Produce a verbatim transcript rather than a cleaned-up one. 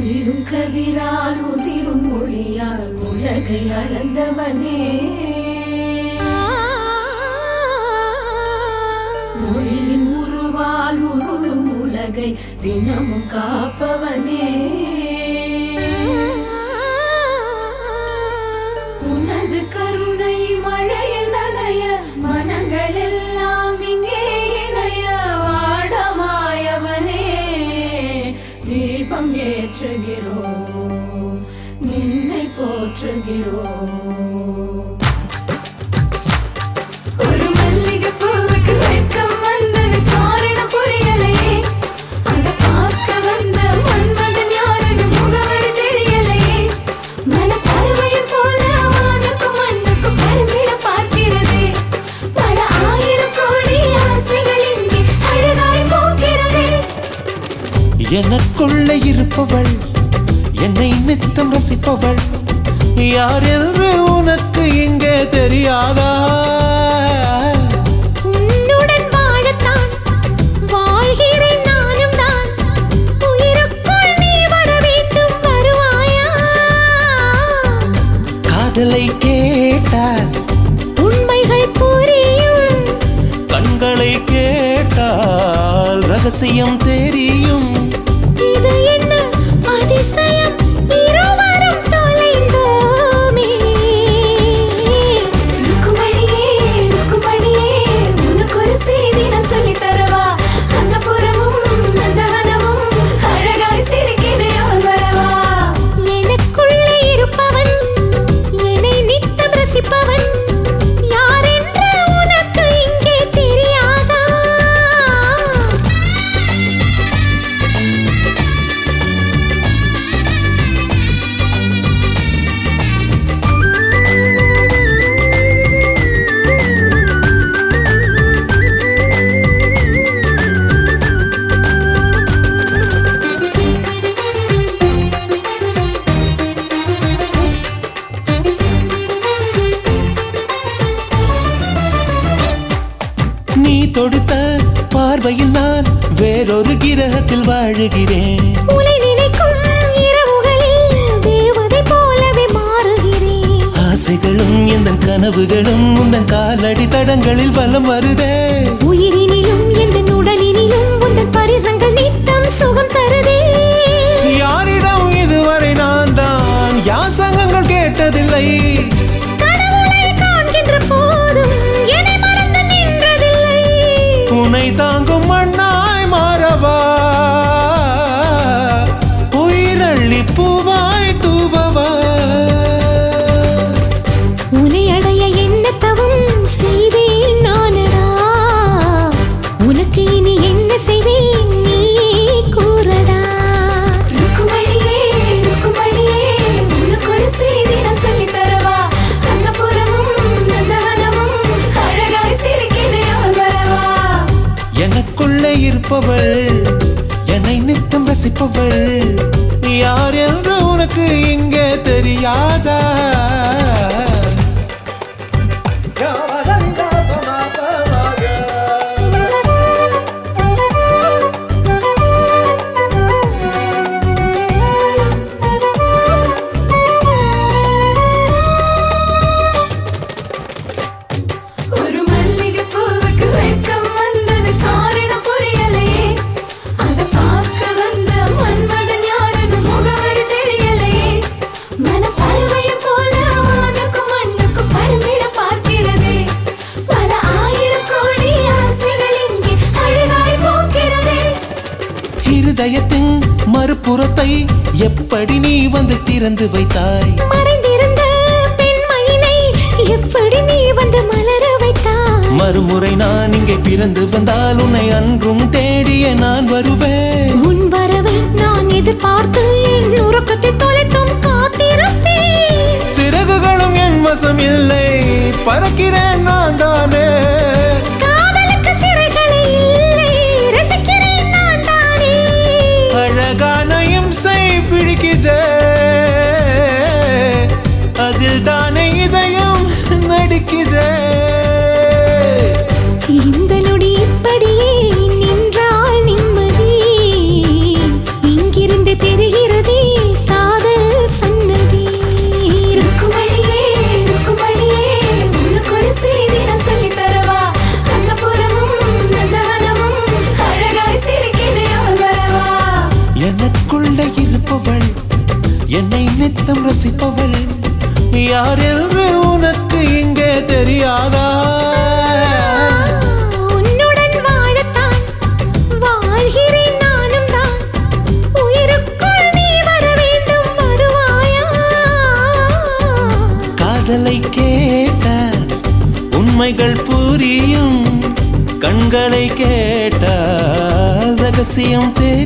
ஒளிரும் கதிரால் உதிரும் மொழியால் உலகை அளந்தவனே, மொழியின் உருவால் உருளும் உலகை தினமும் காப்பவனே, உனது கருணை மழையில் நனைய மனங்கள் எல்லாம் இங்கே இணைய வாடமாயவனே, தீபம் ஏற்றுகிறோம் நின்னை போற்றுகிறோம். ஒரு மல்லிகை பூவுக்கு வெட்கம் வந்தது காரணம் புரியலையே, அத பார்க்க வந்த மன்மதன் யாரது முகவரி தெரியலையே, மனப்பறவையை போல வானுக்கும் மண்ணுக்கும் பறந்திட பார்க்கிறதே, பல ஆயிரம் கோடி ஆசைகள் இங்கே அழகாய் போகிறதே. எனக்குள்ளே இருப்பவள் என்னை நித்தம் ரசிப்பவள் யார் என்று உனக்கு இங்கே தெரியாதா? உன்னுடன் வாழத்தான் வாழ்கிறேன் நானும் தான், உயிருக்குள் நீ வர வேண்டும் வருவாயா? காதலை கேட்டால் உண்மைகள் புரியும், கண்களை கேட்டால் ரகசியம் தெரியும். இது என்ன அதிசயம், இருவரும் தொலைந்தோமே. ருக்குமணியே ருக்குமணியே, உனக்கு ஒரு செய்தி நான் சொல்லித் தரவா, அந்த புறமும் நந்தவனமும் அழகாய் சிரிக்கிறே அவன் வரவா. எனக்குள்ளே இருப்பவன் என்னை நித்தம் ரசிப்பவன் யார் என்று உனக்கு இங்கே தெரியாதா? நீ தொடுத்த பார்வையில் நான் வேறொரு கிரகத்தில் வாழுகிறேன். உலை நினைக்கும் இரவுகளில் தேவதை போலவே மாறுகிறேன். ஆசைகளும் எந்த கனவுகளும் உந்தன் காலடி தடங்களில் வலம் வருதே. உயிரினிலும் எந்த உடலினிலும் உந்தன் பரிசங்கள் நித்தம் சுகம் தருதே. யாரிடம் இதுவரை நான் தான் யாசகங்கள் கேட்டதில்லை. கடவுளை காண்கின்ற போதும் என்னை மறந்து நின்றதில்லை. உன்னை தாங்கும் மண்ணாய் மாறவா, உயிரள்ளி பூவாய் தூவவா. உன்னை அடைய என்ன தவம் செய்தேன் நானடா, உனக்கு இனி என்ன செய்வேன் நீயே கூறடா. ருக்குமணியே ருக்குமணியே, உனக்கு ஒரு செய்தி நான் சொல்லித் தரவா, அந்த புறமும் நந்தவனமும் அழகாய் சிரிக்கிறே அவன் வரவா. எனக்குள்ளே இருப்பவள் என்னை நித்தம் ரசிப்பவள் யார் என்று உனக்கு இங்கே தெரியாதா? ஒரு மல்லிகை பூவுக்கு வெட்கம் வந்தது காரணம் புரியலையே, அத பார்க்க வந்த மன்மதன் யாரது முகவரி தெரியலையே, மனப்பறவையை போல வானுக்கும் மண்ணுக்கும் பறந்திட பார்க்கிறதே, பல ஆயிரம் கோடி ஆசைகள் இங்கே அழகாய் போகிறதே. இருதயத்தின் மறுபுறத்தை எப்படி நீ வந்து திறந்து வைத்தாய்? மறைந்திருந்த பெண்மையினை எப்படி நீ வந்து மலர வைத்தாய்? மறுமுறை நான் இங்கே பிறந்து வந்தால் உன்னை அன்றும் தேடிய நான் வருவேன். உன் வரவை நான் எதிர்பார்த்து என் உறக்கத்தை தொலைத்தும் காத்திருப்பேன். சிறகுகளும் என் வசம் இல்லை, பறக்கிறேன் நான் தானே. காதலுக்கு சிறைகளே இல்லை, ரசிக்கிறேன் நான் தானே. அழகான இம்சை பிடிக்குதே, அதில் தானே இதயம் நடிக்குதே. இந்த நொடி இப்படியே நின்றால் நிம்மதி இங்கிருந்து தெரிகிறதே. காதலை கேட்டால் உண்மைகள் புரியும், கண்களை கேட்டால் ரகசியம் தெரியும்.